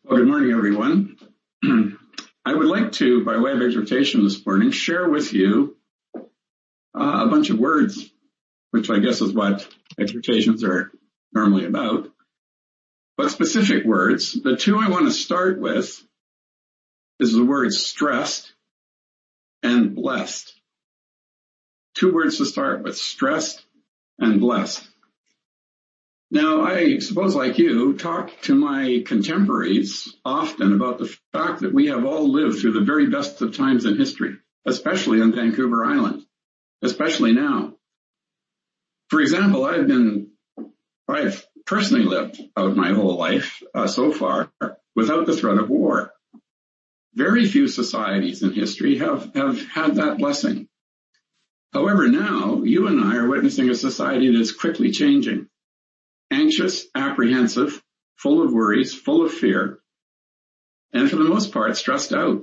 Well, good morning, everyone. I would like to, by way of exhortation this morning, share with you a bunch of words, which I guess is what exhortations are normally about, but specific words. The two I want to start with is the words stressed and blessed. Two words to start with, stressed and blessed. Now, I suppose, like you, talk to my contemporaries often about the fact that we have all lived through the very best of times in history, especially on Vancouver Island, especially now. For example, I've personally lived out my whole life so far without the threat of war. Very few societies in history have had that blessing. However, now you and I are witnessing a society that's quickly changing. Anxious, apprehensive, full of worries, full of fear, and for the most part, stressed out.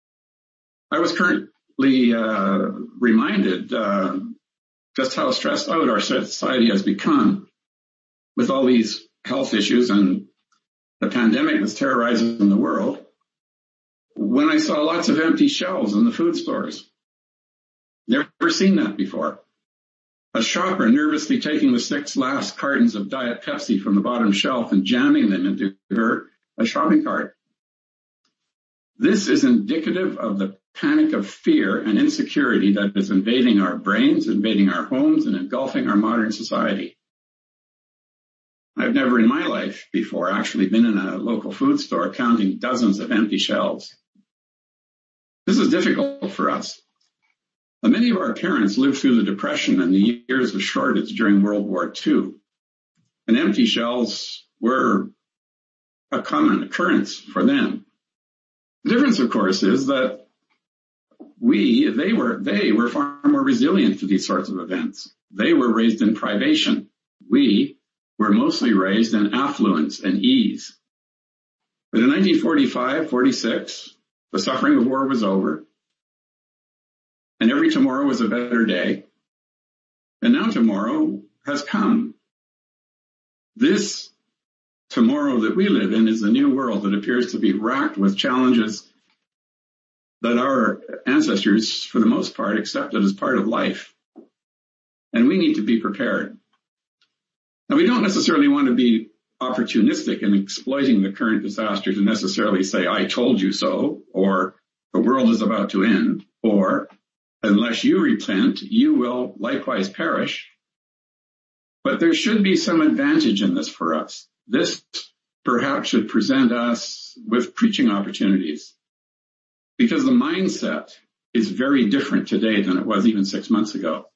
I was currently reminded just how stressed out our society has become with all these health issues and the pandemic that's terrorizing the world, when I saw lots of empty shelves in the food stores. Never seen that before. A shopper nervously taking the 6 last cartons of Diet Pepsi from the bottom shelf and jamming them into a shopping cart. This is indicative of the panic of fear and insecurity that is invading our brains, invading our homes, and engulfing our modern society. I've never in my life before actually been in a local food store counting dozens of empty shelves. This is difficult for us. Many of our parents lived through the Depression and the years of shortage during World War II, and empty shelves were a common occurrence for them. The difference, of course, is that they were far more resilient to these sorts of events. They were raised in privation. We were mostly raised in affluence and ease. But in 1945-46, the suffering of war was over. And every tomorrow was a better day. And now tomorrow has come. This tomorrow that we live in is a new world that appears to be racked with challenges that our ancestors, for the most part, accepted as part of life. And we need to be prepared. Now, we don't necessarily want to be opportunistic in exploiting the current disaster to necessarily say, I told you so, or the world is about to end, or unless you repent, you will likewise perish. But there should be some advantage in this for us. This perhaps should present us with preaching opportunities, because the mindset is very different today than it was even 6 months ago.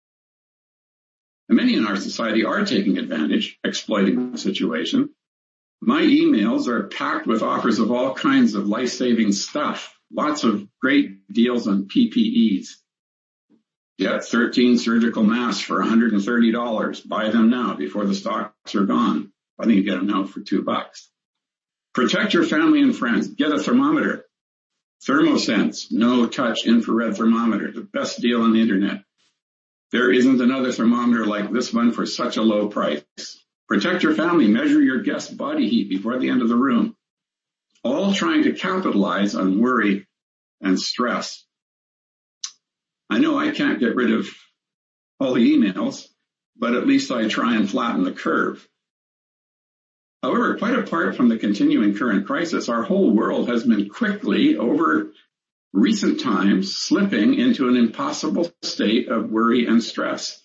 And many in our society are taking advantage, exploiting the situation. My emails are packed with offers of all kinds of life-saving stuff, lots of great deals on PPEs. Get 13 surgical masks for $130. Buy them now before the stocks are gone. I think you get them now for $2. Protect your family and friends. Get a thermometer. ThermoSense, no-touch infrared thermometer, the best deal on the internet. There isn't another thermometer like this one for such a low price. Protect your family. Measure your guest's body heat before the end of the room. All trying to capitalize on worry and stress. I know I can't get rid of all the emails, but at least I try and flatten the curve. However, quite apart from the continuing current crisis, our whole world has been quickly, over recent times, slipping into an impossible state of worry and stress.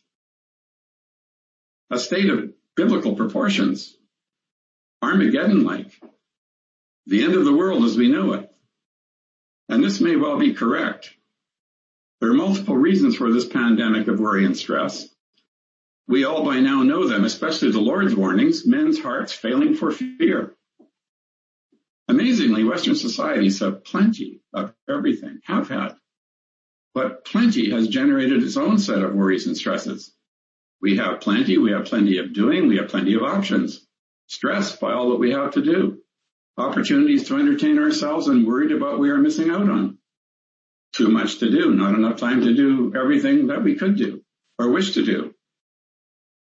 A state of biblical proportions, Armageddon-like, the end of the world as we know it. And this may well be correct. There are multiple reasons for this pandemic of worry and stress. We all by now know them, especially the Lord's warnings, men's hearts failing for fear. Amazingly, Western societies have plenty of everything, have had. But plenty has generated its own set of worries and stresses. We have plenty of doing, we have plenty of options. Stressed by all that we have to do. Opportunities to entertain ourselves and worried about what we are missing out on. Too much to do, not enough time to do everything that we could do or wish to do.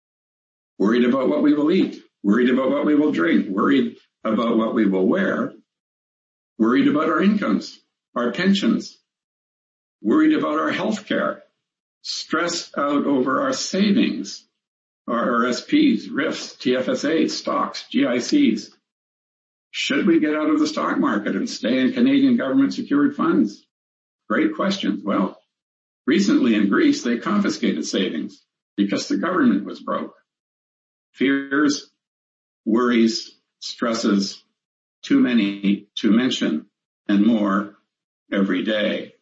Worried about what we will eat, worried about what we will drink, worried about what we will wear, worried about our incomes, our pensions, worried about our health care, stressed out over our savings, our RSPs, RIFs, TFSAs, stocks, GICs. Should we get out of the stock market and stay in Canadian government secured funds? Great questions. Well, recently in Greece, they confiscated savings because the government was broke. Fears, worries, stresses, too many to mention, and more every day.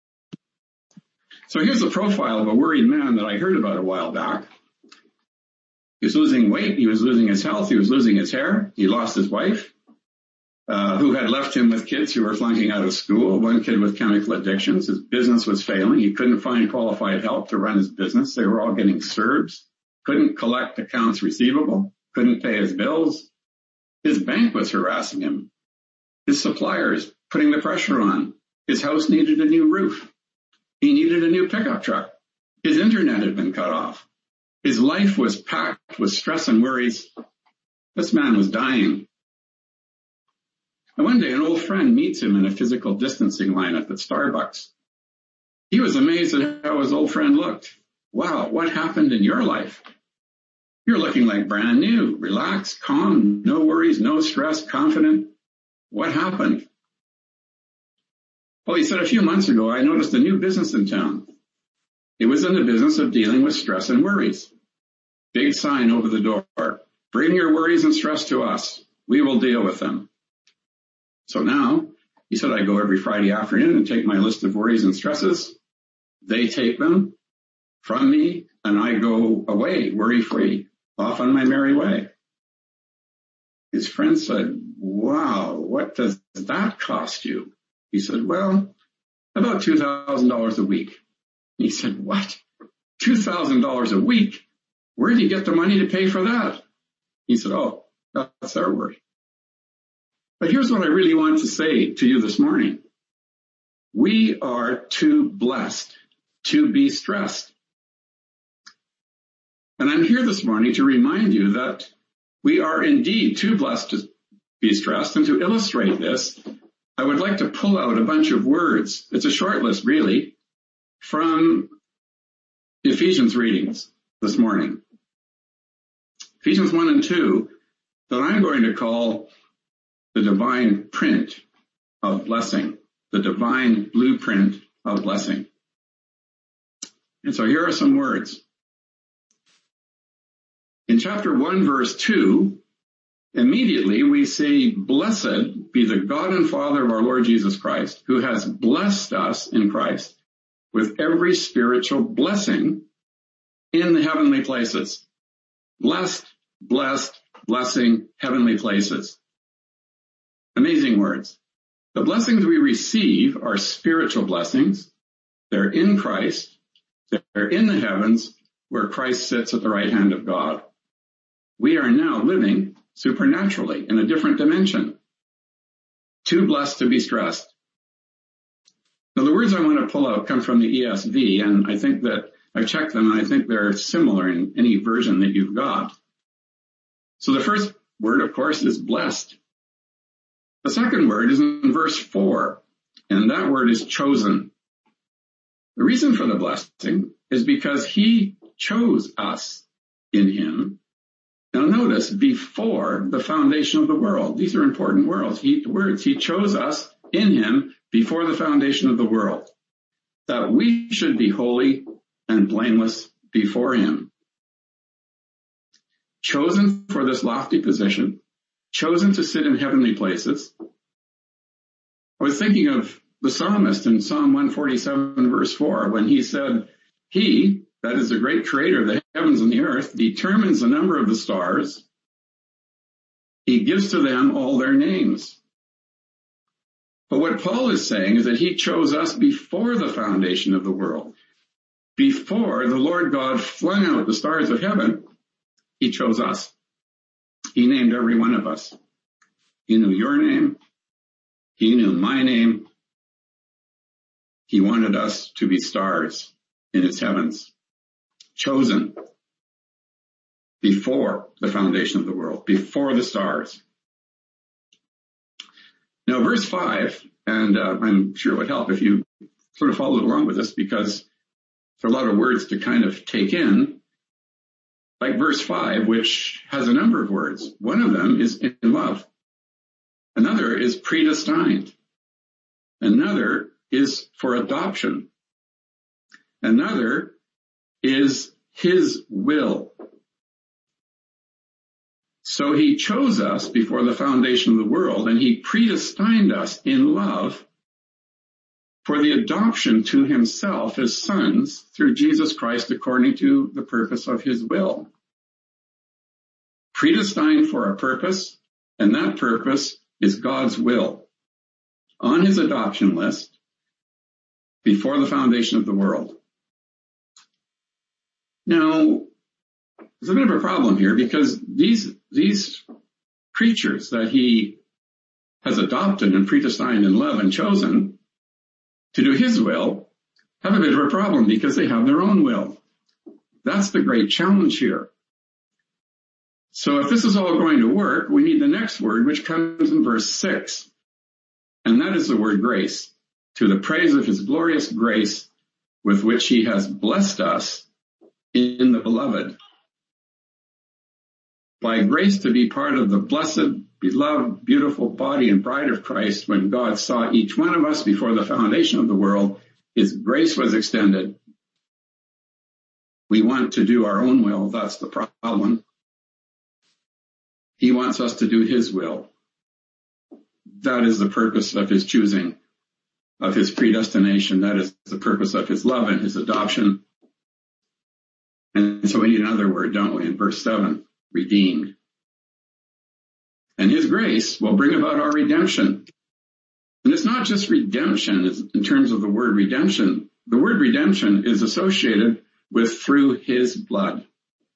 So here's the profile of a worried man that I heard about a while back. He was losing weight, he was losing his health, he was losing his hair, he lost his wife, who had left him with kids who were flunking out of school, one kid with chemical addictions. His business was failing. He couldn't find qualified help to run his business. They were all getting CERBs, couldn't collect accounts receivable, couldn't pay his bills. His bank was harassing him. His suppliers putting the pressure on. His house needed a new roof. He needed a new pickup truck. His internet had been cut off. His life was packed with stress and worries. This man was dying. And one day an old friend meets him in a physical distancing line at the Starbucks. He was amazed at how his old friend looked. Wow, what happened in your life? You're looking like brand new, relaxed, calm, no worries, no stress, confident. What happened? Well, he said, a few months ago, I noticed a new business in town. It was in the business of dealing with stress and worries. Big sign over the door. Bring your worries and stress to us. We will deal with them. So now, he said, I go every Friday afternoon and take my list of worries and stresses. They take them from me and I go away worry-free, off on my merry way. His friend said, wow, what does that cost you? He said, well, about $2,000 a week. He said, what? $2,000 a week? Where do you get the money to pay for that? He said, oh, that's our worry. But here's what I really want to say to you this morning. We are too blessed to be stressed. And I'm here this morning to remind you that we are indeed too blessed to be stressed. And to illustrate this, I would like to pull out a bunch of words. It's a short list, really, from Ephesians readings this morning. Ephesians 1 and 2, that I'm going to call the divine print of blessing, the divine blueprint of blessing. And so here are some words. In chapter 1, verse 2, immediately we see, blessed be the God and Father of our Lord Jesus Christ, who has blessed us in Christ with every spiritual blessing in the heavenly places. Blessed, blessed, blessing, heavenly places. Amazing words. The blessings we receive are spiritual blessings. They're in Christ. They're in the heavens where Christ sits at the right hand of God. We are now living supernaturally in a different dimension. Too blessed to be stressed. Now, the words I want to pull out come from the ESV, and I think that I've checked them, and I think they're similar in any version that you've got. So the first word, of course, is blessed. The second word is in verse 4, and that word is chosen. The reason for the blessing is because he chose us in him. Now notice, before the foundation of the world. These are important words. He chose us in him before the foundation of the world, that we should be holy and blameless before him. Chosen for this lofty position, chosen to sit in heavenly places. I was thinking of the psalmist in Psalm 147, verse 4, when he said, he, that is the great creator of the heavens and the earth, determines the number of the stars. He gives to them all their names. But what Paul is saying is that he chose us before the foundation of the world. Before the Lord God flung out the stars of heaven, he chose us. He named every one of us. He knew your name. He knew my name. He wanted us to be stars in his heavens. Chosen before the foundation of the world, before the stars. Now, verse 5, and I'm sure it would help if you sort of followed along with this, because there are a lot of words to kind of take in, like verse 5, which has a number of words. One of them is in love. Another is predestined. Another is for adoption. Another is his will. So he chose us before the foundation of the world, and he predestined us in love for the adoption to himself as sons through Jesus Christ according to the purpose of his will. Predestined for a purpose, and that purpose is God's will on his adoption list before the foundation of the world. Now, there's a bit of a problem here because these creatures that he has adopted and predestined in love and chosen to do his will have a bit of a problem because they have their own will. That's the great challenge here. So if this is all going to work, we need the next word, which comes in verse 6. And that is the word grace. To the praise of his glorious grace with which he has blessed us in the beloved. By grace to be part of the blessed, beloved, beautiful body and bride of Christ, when God saw each one of us before the foundation of the world, his grace was extended. We want to do our own will. That's the problem. He wants us to do his will. That is the purpose of his choosing, of his predestination. That is the purpose of his love and his adoption. And so we need another word, don't we, in verse 7, redeemed. And his grace will bring about our redemption. And it's not just redemption in terms of the word redemption. The word redemption is associated with through his blood.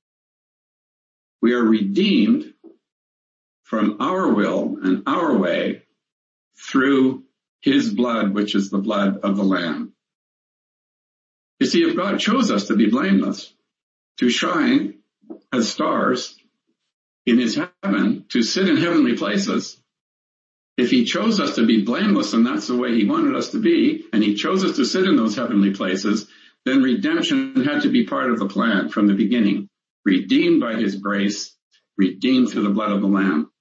We are redeemed from our will and our way through his blood, which is the blood of the Lamb. You see, if God chose us to be blameless, to shine as stars in his heaven, to sit in heavenly places, if he chose us to be blameless and that's the way he wanted us to be, and he chose us to sit in those heavenly places, then redemption had to be part of the plan from the beginning. Redeemed by his grace, redeemed through the blood of the Lamb.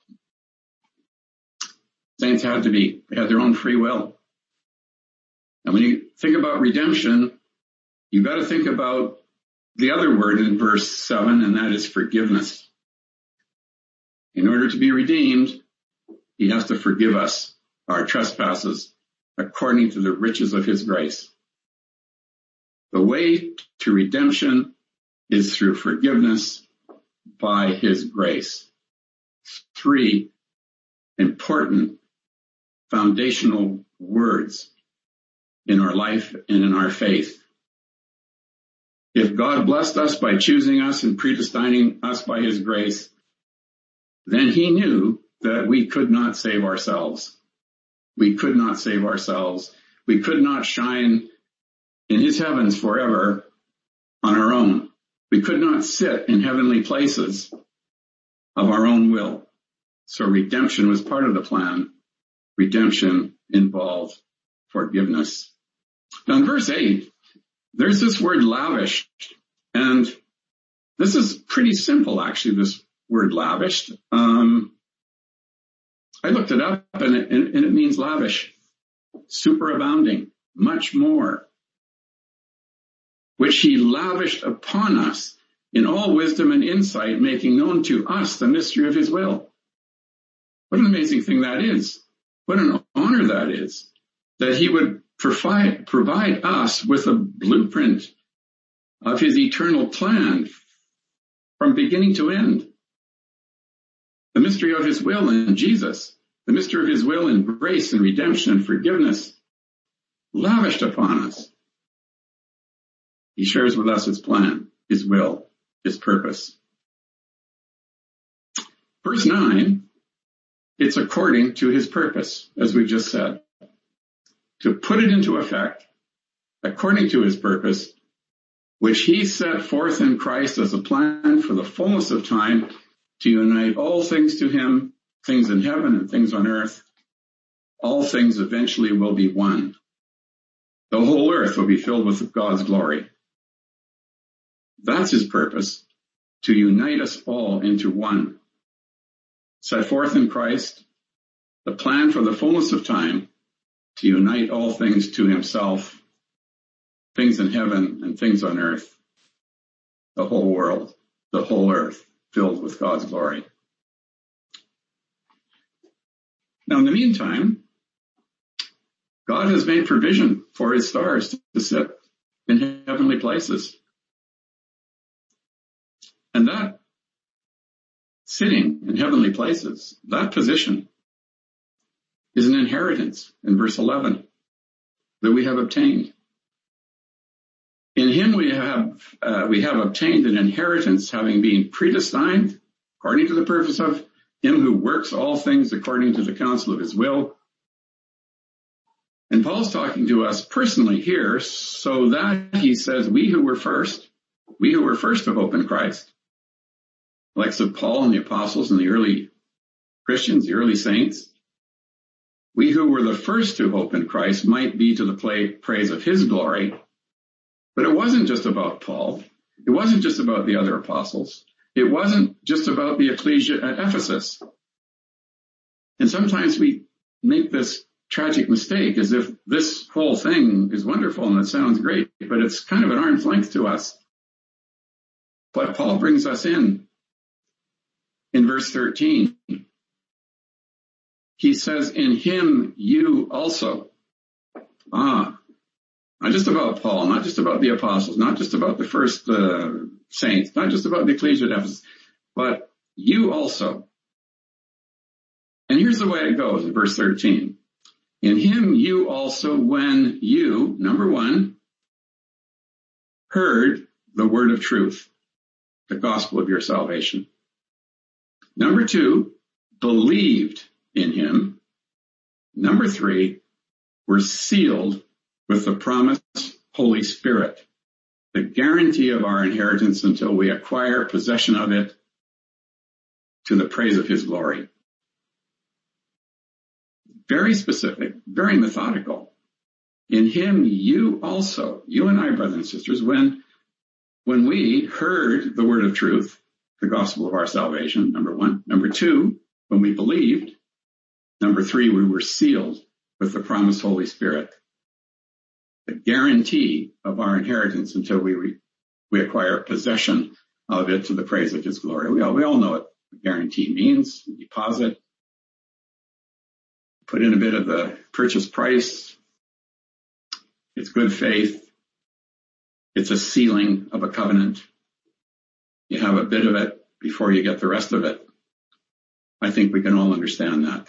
Saints had to be. They had their own free will. And when you think about redemption, you've got to think about the other word in verse 7, and that is forgiveness. In order to be redeemed, he has to forgive us our trespasses according to the riches of his grace. The way to redemption is through forgiveness by his grace. 3 important foundational words in our life and in our faith. If God blessed us by choosing us and predestining us by his grace, then he knew that we could not save ourselves. We could not save ourselves. We could not shine in his heavens forever on our own. We could not sit in heavenly places of our own will. So redemption was part of the plan. Redemption involved forgiveness. Now in verse 8, there's this word lavished. And this is pretty simple, actually, this word lavished. I looked it up and it means lavish, superabounding, much more, which he lavished upon us in all wisdom and insight, making known to us the mystery of his will. What an amazing thing that is. What an honor that is, that he would provide us with a blueprint of his eternal plan from beginning to end. The mystery of his will in Jesus, the mystery of his will in grace and redemption and forgiveness, lavished upon us. He shares with us his plan, his will, his purpose. Verse 9, it's according to his purpose, as we just said. To put it into effect, according to his purpose, which he set forth in Christ as a plan for the fullness of time, to unite all things to him, things in heaven and things on earth, all things eventually will be one. The whole earth will be filled with God's glory. That's his purpose, to unite us all into one. Set forth in Christ, the plan for the fullness of time to unite all things to himself, things in heaven and things on earth, the whole world, the whole earth filled with God's glory. Now, in the meantime, God has made provision for his stars to sit in heavenly places. And that sitting in heavenly places, that position, is an inheritance in verse 11 that we have obtained. In him we have obtained an inheritance, having been predestined according to the purpose of him who works all things according to the counsel of his will. And Paul's talking to us personally here, so that he says, we who were first to hope in Christ, like of Paul and the apostles and the early Christians, the early saints, we who were the first to hope in Christ might be to the praise of his glory. But it wasn't just about Paul. It wasn't just about the other apostles. It wasn't just about the ecclesia at Ephesus. And sometimes we make this tragic mistake as if this whole thing is wonderful and it sounds great, but it's kind of an arm's length to us. But Paul brings us in verse 13. He says, in him you also. Not just about Paul, not just about the apostles, not just about the first saints, not just about the ecclesia at Ephesus, but you also. And here's the way it goes in verse 13. In him you also, when you, number one, heard the word of truth, the gospel of your salvation. Number two, believed in him. Number three, were sealed with the promised Holy Spirit, the guarantee of our inheritance until we acquire possession of it to the praise of his glory. Very specific, very methodical. In him you also, you and I, brothers and sisters, when we heard the word of truth, the gospel of our salvation, number one. Number two, when we believed. Number three, we were sealed with the promised Holy Spirit, the guarantee of our inheritance until we acquire possession of it to the praise of his glory. We all know what guarantee means. You deposit, put in a bit of the purchase price. It's good faith. It's a sealing of a covenant. You have a bit of it before you get the rest of it. I think we can all understand that.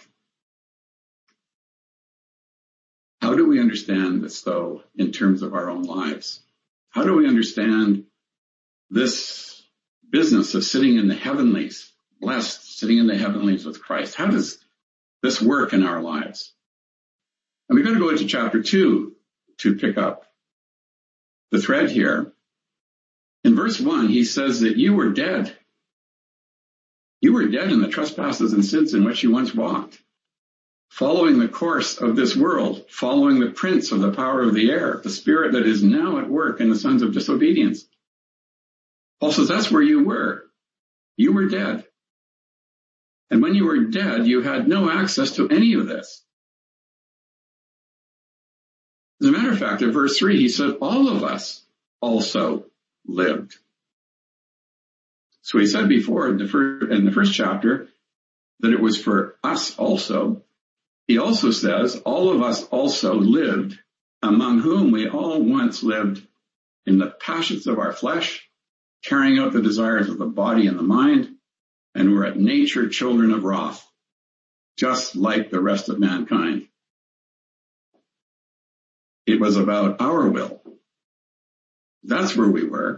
How do we understand this, though, in terms of our own lives? How do we understand this business of sitting in the heavenlies, blessed, sitting in the heavenlies with Christ? How does this work in our lives? And we're going to go into chapter 2 to pick up the thread here. In verse 1, he says that you were dead. You were dead in the trespasses and sins in which you once walked, following the course of this world, following the prince of the power of the air, the spirit that is now at work in the sons of disobedience. Paul says that's where you were. You were dead. And when you were dead, you had no access to any of this. As a matter of fact, in verse 3, he said, all of us also lived. So he said before in the first chapter that it was for us also. He also says, all of us also lived, among whom we all once lived in the passions of our flesh, carrying out the desires of the body and the mind, and were at nature children of wrath, just like the rest of mankind. It was about our will. That's where we were.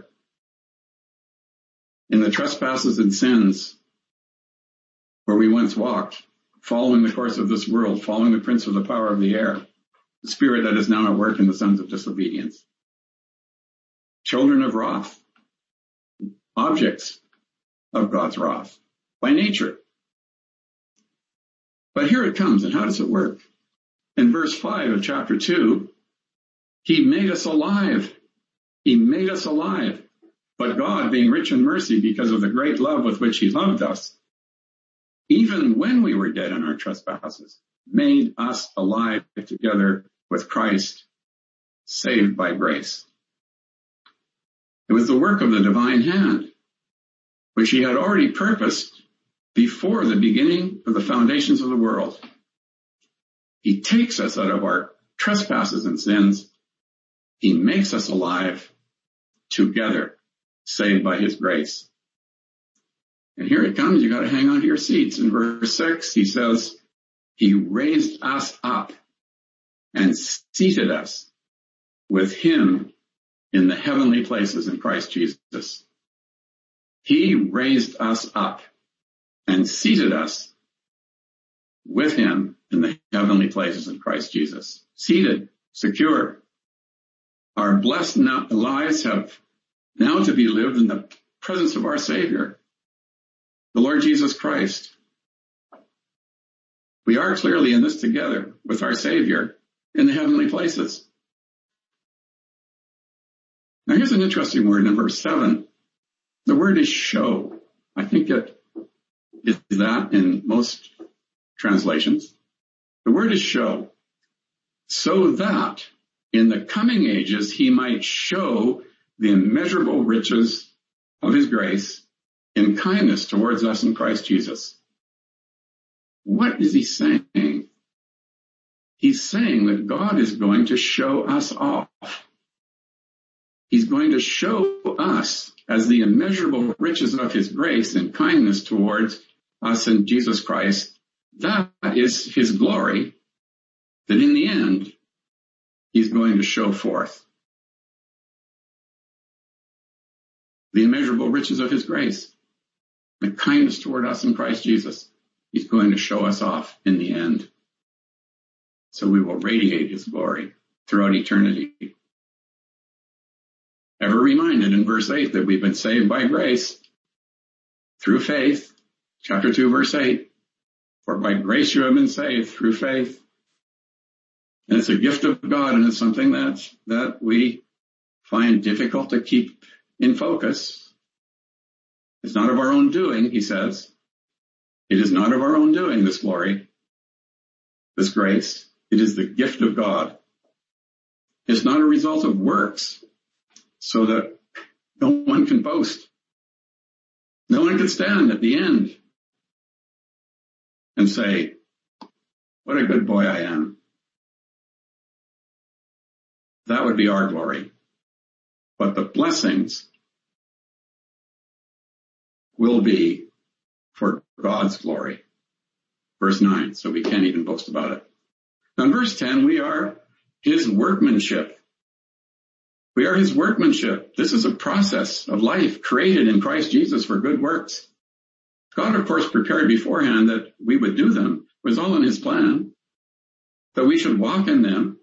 In the trespasses and sins where we once walked, following the course of this world, following the prince of the power of the air, the spirit that is now at work in the sons of disobedience. Children of wrath, objects of God's wrath by nature. But here it comes, and how does it work? In verse 5 of chapter 2, he made us alive. He made us alive. But God, being rich in mercy because of the great love with which he loved us, even when we were dead in our trespasses, made us alive together with Christ, saved by grace. It was the work of the divine hand, which he had already purposed before the beginning of the foundations of the world. He takes us out of our trespasses and sins. He makes us alive together, saved by his grace. And here it comes. You got to hang on to your seats. In verse 6, he says, he raised us up and seated us with him in the heavenly places in Christ Jesus. He raised us up and seated us with him in the heavenly places in Christ Jesus. Seated, secure. Our blessed lives have now to be lived in the presence of our Savior, the Lord Jesus Christ. We are clearly in this together with our Savior in the heavenly places. Now here's an interesting word in verse 7. The word is show. I think it is that in most translations. The word is show. So that in the coming ages he might show the immeasurable riches of his grace in kindness towards us in Christ Jesus. What is he saying? He's saying that God is going to show us off. He's going to show us as the immeasurable riches of his grace and kindness towards us in Jesus Christ. That is his glory that in the end he's going to show forth. The immeasurable riches of his grace, the kindness toward us in Christ Jesus. He's going to show us off in the end. So we will radiate his glory throughout eternity. Ever reminded in verse 8 that we've been saved by grace through faith. Chapter 2, verse 8. For by grace you have been saved through faith. And it's a gift of God, and it's something that we find difficult to keep in focus. It's not of our own doing, he says. It is not of our own doing, this glory, this grace. It is the gift of God. It's not a result of works, so that no one can boast. No one can stand at the end and say, what a good boy I am. That would be our glory. But the blessings will be for God's glory. Verse 9, so we can't even boast about it. Now in verse 10, we are his workmanship. We are his workmanship. This is a process of life created in Christ Jesus for good works. God, of course, prepared beforehand that we would do them. It was all in his plan, that we should walk in them,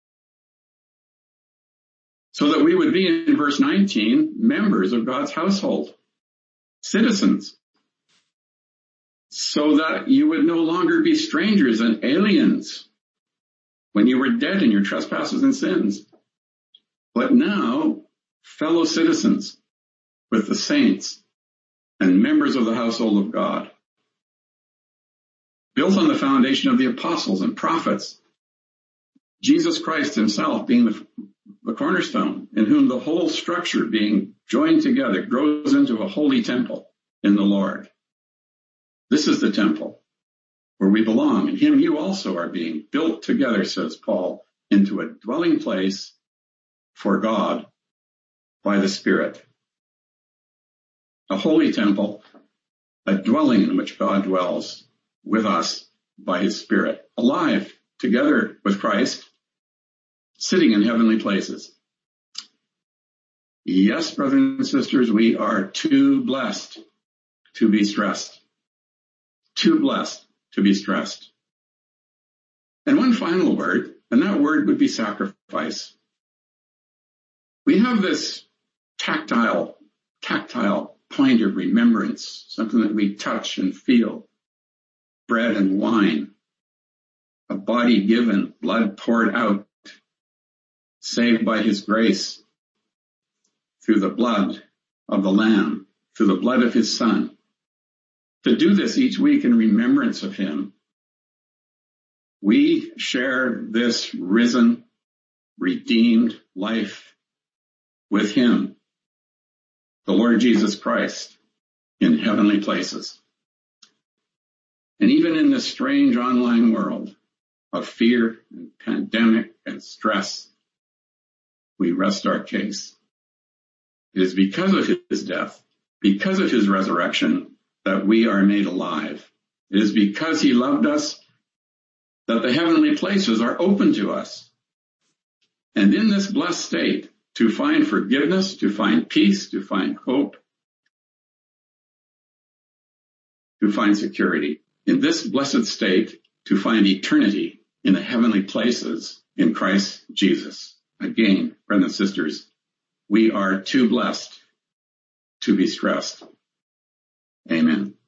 so that we would be, in verse 19, members of God's household, citizens, so that you would no longer be strangers and aliens when you were dead in your trespasses and sins, but now fellow citizens with the saints and members of the household of God, built on the foundation of the apostles and prophets, Jesus Christ himself being the cornerstone, in whom the whole structure being joined together grows into a holy temple in the Lord. This is the temple where we belong. In him you also are being built together, says Paul, into a dwelling place for God by the Spirit. A holy temple, a dwelling in which God dwells with us by his Spirit, alive together with Christ, sitting in heavenly places. Yes, brothers and sisters, we are too blessed to be stressed. Too blessed to be stressed. And one final word, and that word would be sacrifice. We have this tactile point of remembrance, something that we touch and feel, bread and wine, a body given, blood poured out, saved by his grace through the blood of the Lamb, through the blood of his Son. To do this each week in remembrance of him, we share this risen, redeemed life with him, the Lord Jesus Christ, in heavenly places. And even in this strange online world of fear and pandemic and stress, we rest our case. It is because of his death, because of his resurrection, that we are made alive. It is because he loved us that the heavenly places are open to us. And in this blessed state, to find forgiveness, to find peace, to find hope, to find security. In this blessed state, to find eternity in the heavenly places in Christ Jesus. Again, brothers and sisters, we are too blessed to be stressed. Amen.